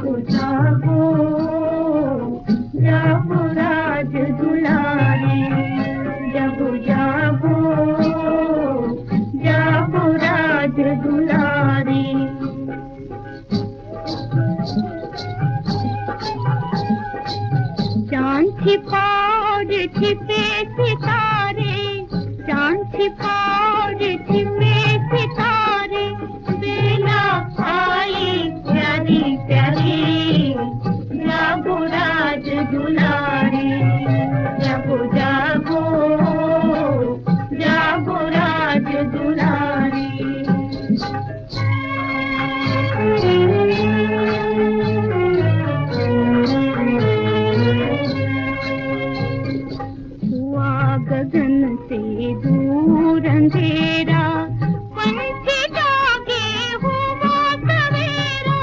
जागो जागो जागो राज दुलारी, जागो जागो जागो राज दुलारी। चांद छिपा और छिपे सितारे, चांद छिपा और छिपे सितारे, बेला आई प्यारी प्यारी, जागो राज दुलारी, जागो जागो जागो राज दुलारी। हुआ गगन से दूर अंधेरा, पंछी जागे हुआ सवेरा।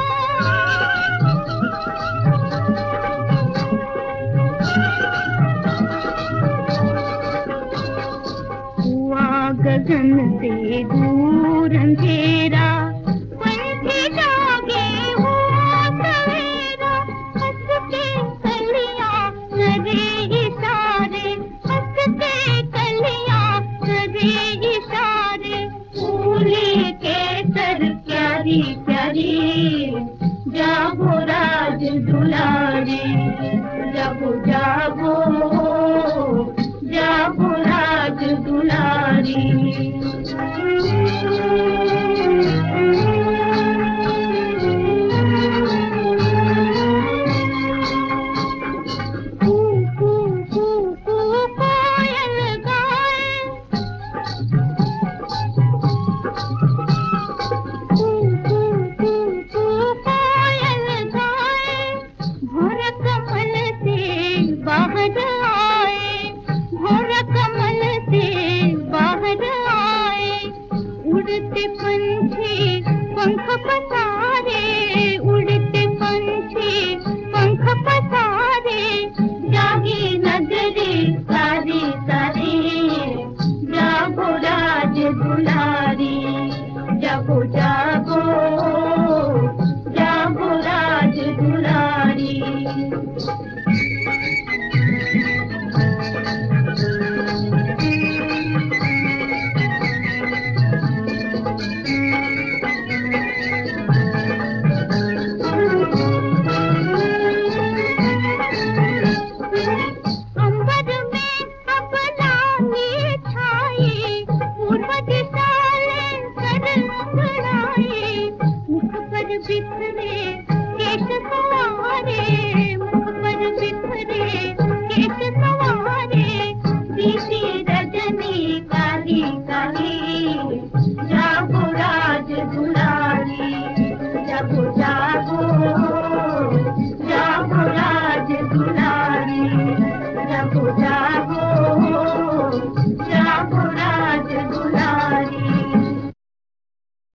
हुआ गगन से दूर अंधेरा, पंछी जागे हुआ सवेरा। हंस के कलियां करे इशारे, हंस के कलियां करे इशारे, फूली केसर प्यारी प्यारी, जागो राज दुलारी।